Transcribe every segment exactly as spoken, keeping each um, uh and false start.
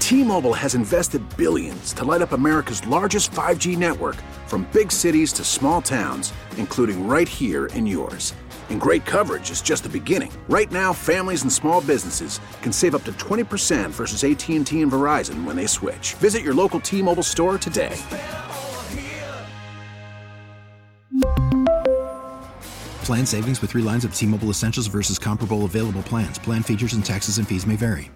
T-Mobile has invested billions to light up America's largest five G network, from big cities to small towns, including right here in yours. And great coverage is just the beginning. Right now, families and small businesses can save up to twenty percent versus A T and T and Verizon when they switch. Visit your local T-Mobile store today. Plan savings with three lines of T-Mobile Essentials versus comparable available plans. Plan features and taxes and fees may vary.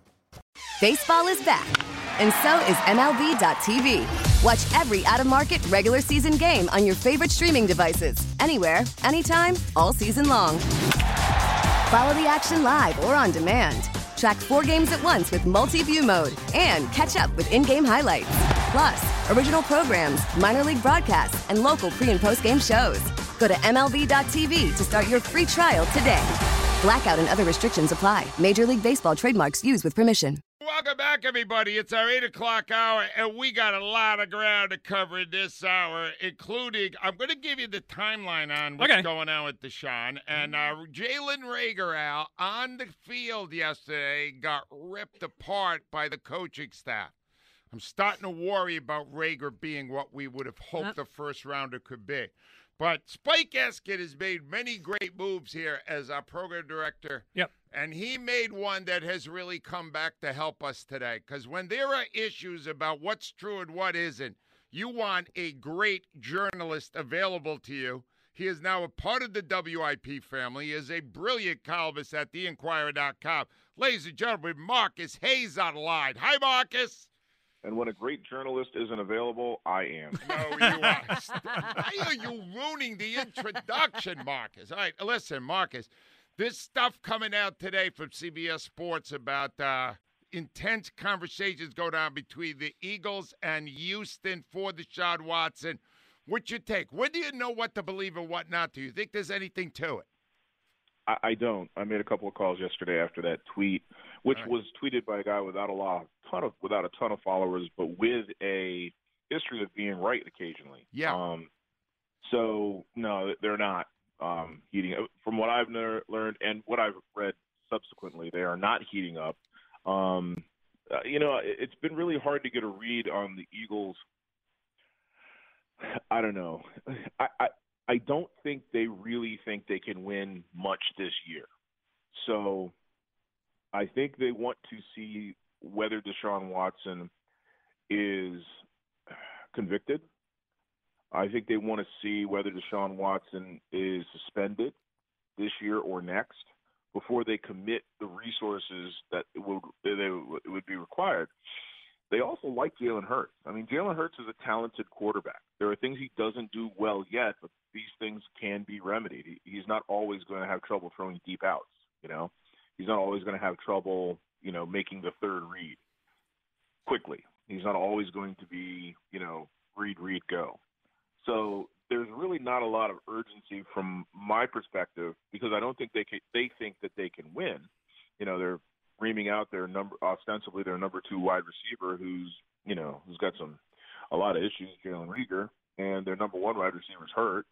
Baseball is back, and so is M L B dot T V. Watch every out-of-market regular season game on your favorite streaming devices, anywhere, anytime, all season long. Follow the action live or on demand. Track four games at once with multi-view mode and catch up with in-game highlights. Plus, original programs, minor league broadcasts, and local pre- and post-game shows. Go to M L B dot T V to start your free trial today. Blackout and other restrictions apply. Major League Baseball trademarks used with permission. Welcome back, everybody. It's our eight o'clock hour, and we got a lot of ground to cover in this hour, including, I'm going to give you the timeline on what's okay. going on with Deshaun. And uh, Jalen Reagor, Al, on the field yesterday, got ripped apart by the coaching staff. I'm starting to worry about Reagor being what we would have hoped yep. the first rounder could be. But Spike Eskin has made many great moves here as our program director. Yep. And he made one that has really come back to help us today. Because when there are issues about what's true and what isn't, you want a great journalist available to you. He is now a part of the W I P family. He is a brilliant columnist at the inquirer dot com. Ladies and gentlemen, Marcus Hayes on the line. Hi, Marcus. And when a great journalist isn't available, I am. No, you are. Why are you ruining the introduction, Marcus? All right, listen, Marcus, this stuff coming out today from C B S Sports about uh, intense conversations going on between the Eagles and Houston for Deshaun Watson. What's your take? When do you know what to believe and what not? Do you think there's anything to it? I, I don't. I made a couple of calls yesterday after that tweet, which right. was tweeted by a guy without a lot, ton of, without a ton of followers, but with a history of being right occasionally. Yeah. Um, so no, they're not um, heating up. From what I've ner- learned and what I've read subsequently, they are not heating up. Um, uh, you know, it, it's been really hard to get a read on the Eagles. I don't know. I, I I don't think they really think they can win much this year. So I think they want to see whether Deshaun Watson is convicted. I think they want to see whether Deshaun Watson is suspended this year or next before they commit the resources that it would, it would be required. They also like Jalen Hurts. I mean, Jalen Hurts is a talented quarterback. There are things he doesn't do well yet, but these things can be remedied. He, he's not always going to have trouble throwing deep outs, you know. He's not always going to have trouble, you know, making the third read quickly. He's not always going to be, you know, read, read, go. So there's really not a lot of urgency from my perspective because I don't think they can, they think that they can win. You know, they're reaming out their number, ostensibly their number two wide receiver, who's you know who's got some a lot of issues, Jalen Reagor, and their number one wide receiver's hurt,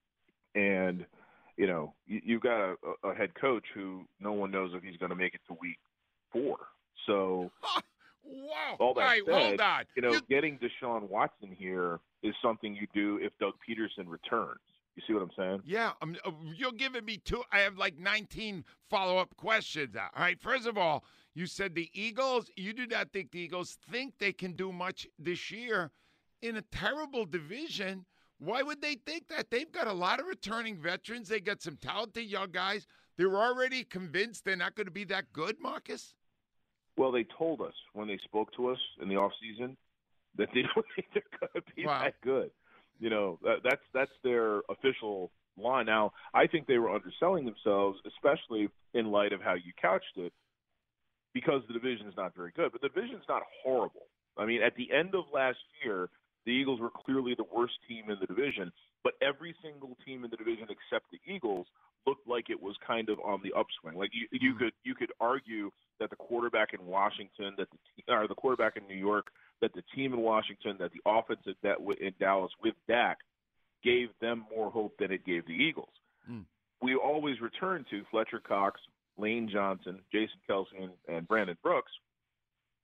and you know you, you've got a, a head coach who no one knows if he's going to make it to week four. So, wow! All that right, said, hold on. you know, you... getting Deshaun Watson here is something you do if Doug Peterson returns. You see what I'm saying? Yeah, um, uh, you're giving me two. I have like nineteen follow-up questions. All right, first of all, you said the Eagles, you do not think the Eagles think they can do much this year in a terrible division. Why would they think that? They've got a lot of returning veterans. They got some talented young guys. They're already convinced they're not going to be that good, Marcus? Well, they told us when they spoke to us in the offseason that they don't think they're going to be wow. that good. You know, that, that's that's their official line. Now, I think they were underselling themselves, especially in light of how you couched it, because the division is not very good. But the division is not horrible. I mean, at the end of last year, the Eagles were clearly the worst team in the division, but every single team in the division except the Eagles looked like it was kind of on the upswing. Like you, you could you could argue that the quarterback in Washington, that the or the quarterback in New York, that the team in Washington, that the offense at that in Dallas with Dak gave them more hope than it gave the Eagles. Mm. We always return to Fletcher Cox, Lane Johnson, Jason Kelce, and, and Brandon Brooks.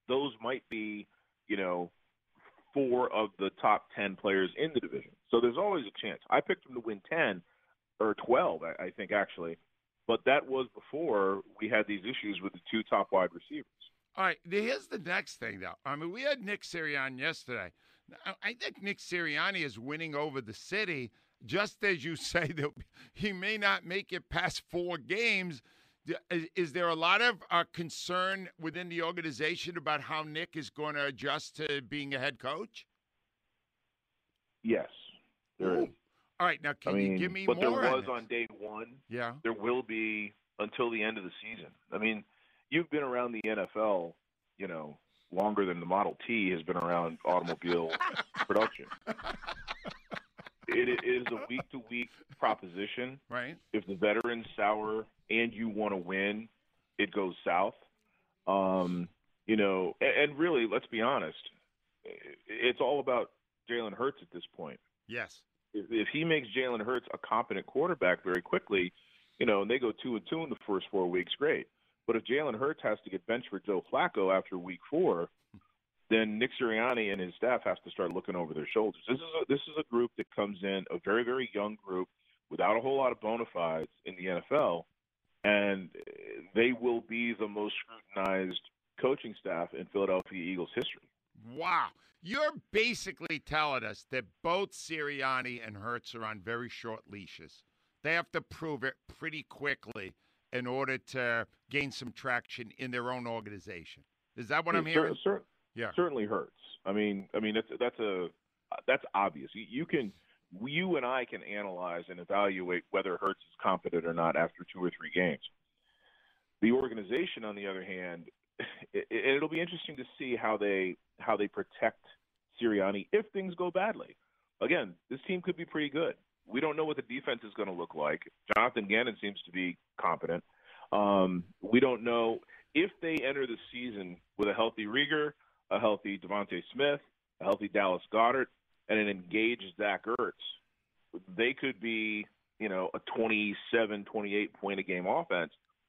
those might be, you know, four of the top ten players in the division. So there's always a chance. I picked them to win ten or twelve, I, I think, actually. But that was before we had these issues with the two top wide receivers. All right, here's the next thing, though. I mean, we had Nick Sirianni yesterday. Now, I think Nick Sirianni is winning over the city, just as you say that he may not make it past four games. Is, is there a lot of uh, concern within the organization about how Nick is going to adjust to being a head coach? Yes, there Ooh. is. All right, now can I mean, you give me but more? But there was on, on day one. Yeah. There will be until the end of the season. I mean, you've been around the N F L, you know, longer than the Model T has been around automobile production. It is a week-to-week proposition. Right. If the veterans sour and you want to win, it goes south. Um, you know, and, and really, let's be honest, it's all about Jalen Hurts at this point. Yes. If, if he makes Jalen Hurts a competent quarterback very quickly, you know, and they go two and two in the first four weeks, great. But if Jalen Hurts has to get benched for Joe Flacco after week four, then Nick Sirianni and his staff has to start looking over their shoulders. This is a, this is a group that comes in, a very, very young group without a whole lot of bona fides in the N F L, and they will be the most scrutinized coaching staff in Philadelphia Eagles history. Wow. You're basically telling us that both Sirianni and Hurts are on very short leashes. They have to prove it pretty quickly in order to gain some traction in their own organization. Is that what I'm hearing? Cer- yeah, certainly Hurts. I mean, I mean that's that's a that's obvious. You, you can, you and I can analyze and evaluate whether Hurts is competent or not after two or three games. The organization, on the other hand, it, it'll be interesting to see how they how they protect Sirianni if things go badly. Again, this team could be pretty good. We don't know what the defense is going to look like. Jonathan Gannon seems to be competent. Um, we don't know if they enter the season with a healthy Rieger, a healthy Devontae Smith, a healthy Dallas Goedert, and an engaged Zach Ertz. They could be, you know, a twenty-seven, twenty-eight point a game offense.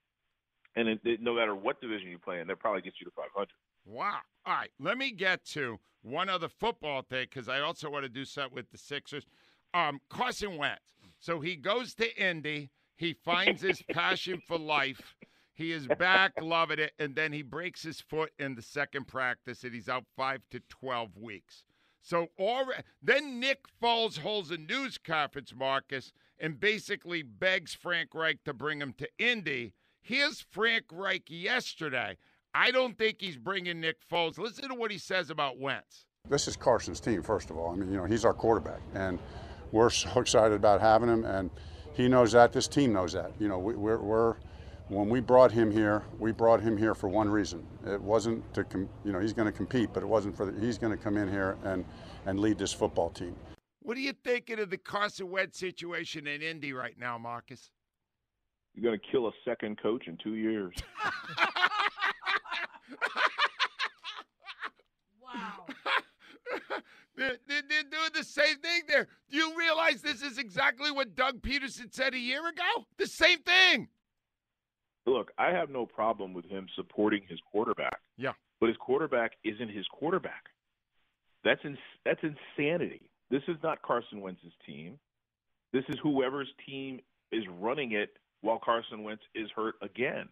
And it, it, no matter what division you play in, that probably gets you to five hundred. Wow. All right, let me get to one other football thing because I also want to do something with the Sixers. Um, Carson Wentz. So he goes to Indy. He finds his passion for life. He is back, loving it, and then he breaks his foot in the second practice, and he's out five to twelve weeks. So already, then Nick Foles holds a news conference, Marcus, and basically begs Frank Reich to bring him to Indy. Here's Frank Reich yesterday. I don't think he's bringing Nick Foles. Listen to what he says about Wentz. This is Carson's team, first of all. I mean, you know, he's our quarterback, and we're so excited about having him, and he knows that. This team knows that. You know, we, we're, we're when we brought him here, we brought him here for one reason. It wasn't to, com- you know, he's going to compete, but it wasn't for. The, he's going to come in here and and lead this football team. What are you thinking of the Carson Wentz situation in Indy right now, Marcus? You're going to kill a second coach in two years. Wow. They're, they're, they're doing the same thing there. Do you realize this is exactly what Doug Peterson said a year ago? The same thing. Look, I have no problem with him supporting his quarterback. Yeah. But his quarterback isn't his quarterback. That's ins- that's insanity. This is not Carson Wentz's team. This is whoever's team is running it while Carson Wentz is hurt again.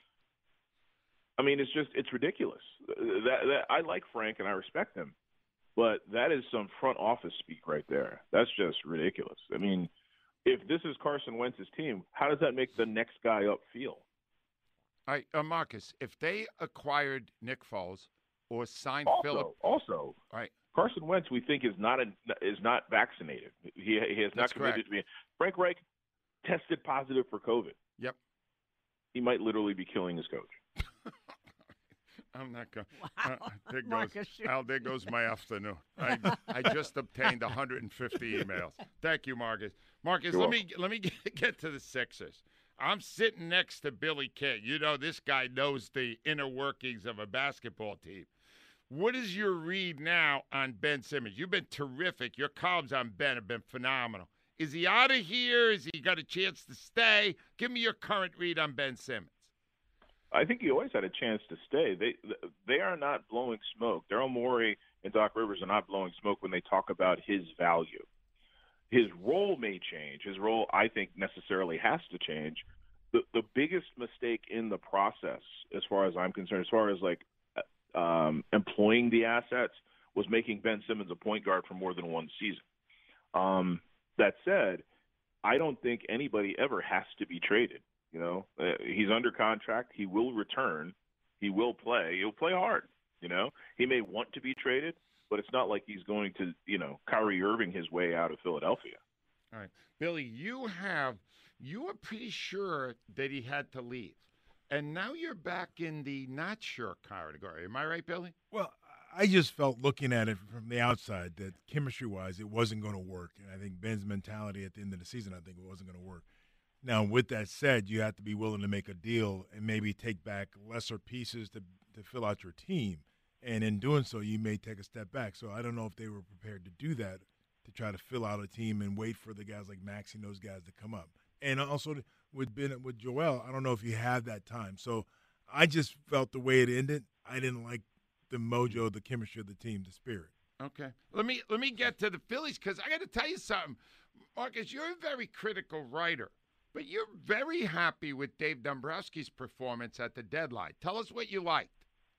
I mean, it's just it's ridiculous. That, that I like Frank and I respect him, but that is some front office speak right there. That's just ridiculous. I mean, if this is Carson Wentz's team, how does that make the next guy up feel? All right, uh, Marcus, if they acquired Nick Foles or signed Also, Philip, also, all right, Carson Wentz, we think is not a, is not vaccinated. He he has not That's committed correct. to being. Frank Reich tested positive for COVID. Yep. He might literally be killing his coach. I'm not going. Wow. Uh, there goes, Marcus, you're- Al, there goes my afternoon. I, I just obtained one hundred fifty emails. Thank you, Marcus. Marcus, You're let me let me get, get to the Sixers. I'm sitting next to Billy King. You know, this guy knows the inner workings of a basketball team. What is your read now on Ben Simmons? You've been terrific. Your columns on Ben have been phenomenal. Is he out of here? Is he got a chance to stay? Give me your current read on Ben Simmons. I think he always had a chance to stay. They they are not blowing smoke. Daryl Morey and Doc Rivers are not blowing smoke when they talk about his value. His role may change. His role, I think, necessarily has to change. The the biggest mistake in the process, as far as I'm concerned, as far as like um, employing the assets, was making Ben Simmons a point guard for more than one season. Um, that said, I don't think anybody ever has to be traded. You know, uh, he's under contract. He will return. He will play. He'll play hard. You know, he may want to be traded, but it's not like he's going to, you know, Kyrie Irving his way out of Philadelphia. All right, Billy, you have you were pretty sure that he had to leave, and now you're back in the not sure category. Am I right, Billy? Well, I just felt looking at it from the outside that chemistry-wise it wasn't going to work, and I think Ben's mentality at the end of the season, I think it wasn't going to work. Now, with that said, you have to be willing to make a deal and maybe take back lesser pieces to to fill out your team. And in doing so, you may take a step back. So I don't know if they were prepared to do that, to try to fill out a team and wait for the guys like Maxey and those guys to come up. And also with Ben, with Joel, I don't know if you have that time. So I just felt the way it ended, I didn't like the mojo, the chemistry of the team, the spirit. Okay. Let me let me get to the Phillies, because I got to tell you something. Marcus, you're a very critical writer. But you're very happy with Dave Dombrowski's performance at the deadline. Tell us what you liked.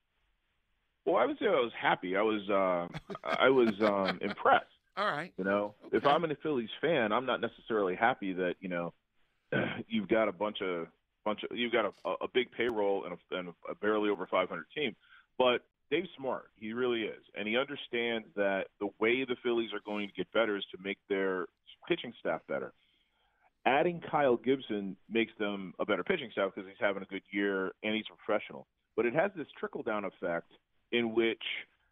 Well, I would say I was happy. I was uh, I was um, impressed. All right. You know, okay. If I'm a Phillies fan, I'm not necessarily happy that, you know, you've got a bunch of bunch of you've got a, a big payroll and a, and a barely over five hundred team. But Dave's smart. He really is, and he understands that the way the Phillies are going to get better is to make their pitching staff better. Adding Kyle Gibson makes them a better pitching staff because he's having a good year and he's a professional. But it has this trickle-down effect in which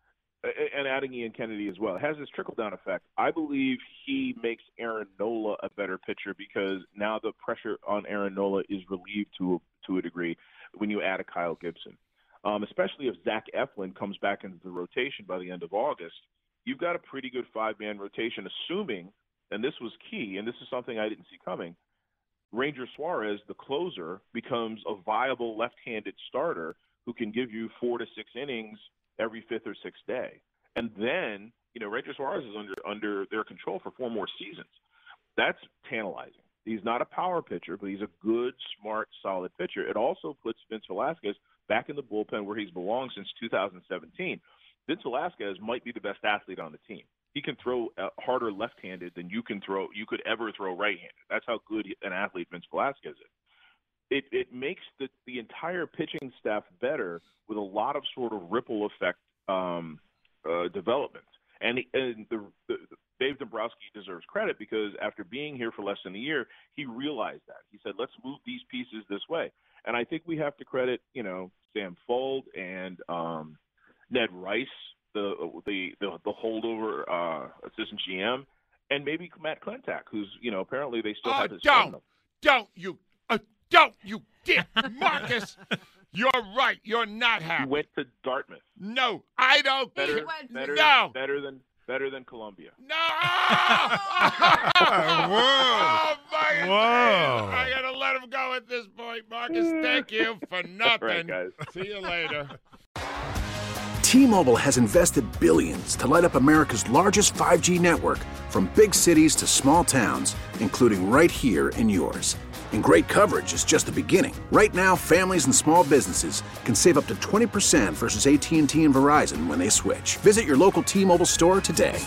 – and adding Ian Kennedy as well. It has this trickle-down effect. I believe he makes Aaron Nola a better pitcher because now the pressure on Aaron Nola is relieved to a, to a degree when you add a Kyle Gibson, um, especially if Zach Eflin comes back into the rotation by the end of August. You've got a pretty good five-man rotation, assuming – and this was key, and this is something I didn't see coming, Ranger Suarez, the closer, becomes a viable left-handed starter who can give you four to six innings every fifth or sixth day. And then, you know, Ranger Suarez is under under their control for four more seasons. That's tantalizing. He's not a power pitcher, but he's a good, smart, solid pitcher. It also puts Vince Velasquez back in the bullpen where he's belonged since two thousand seventeen. Vince Velasquez might be the best athlete on the team. He can throw uh, harder left-handed than you can throw. You could ever throw right-handed. That's how good an athlete Vince Velasquez is. It it makes the the entire pitching staff better with a lot of sort of ripple effect um, uh, development. And, and the, the, the Dave Dombrowski deserves credit because after being here for less than a year, he realized that. He said, "Let's move these pieces this way." And I think we have to credit, you know, Sam Fuld and um, Ned Rice. The, the the the holdover uh, assistant G M, and maybe Matt Klentak, who's, you know, apparently they still oh, have his don't, phone. Don't you, uh, don't you dick, Marcus. You're right. You're not happy. He went to Dartmouth. No, I don't. Better, better, no. better than better than Columbia. No. Whoa. Oh, Marcus. Whoa. I gotta let him go at this point, Marcus. Thank you for nothing. Right, guys. See you later. T-Mobile has invested billions to light up America's largest five G network, from big cities to small towns, including right here in yours. And great coverage is just the beginning. Right now, families and small businesses can save up to twenty percent versus A T and T and Verizon when they switch. Visit your local T-Mobile store today.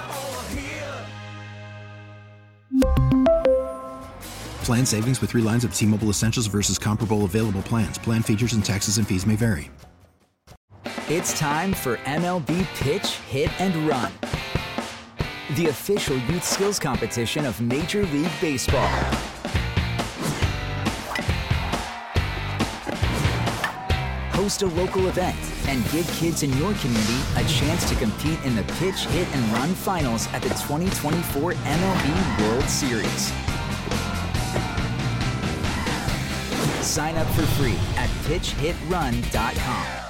Plan savings with three lines of T-Mobile Essentials versus comparable available plans. Plan features and taxes and fees may vary. It's time for M L B Pitch, Hit, and Run, the official youth skills competition of Major League Baseball. Host a local event and give kids in your community a chance to compete in the Pitch, Hit, and Run finals at the twenty twenty-four M L B World Series. Sign up for free at pitch hit run dot com.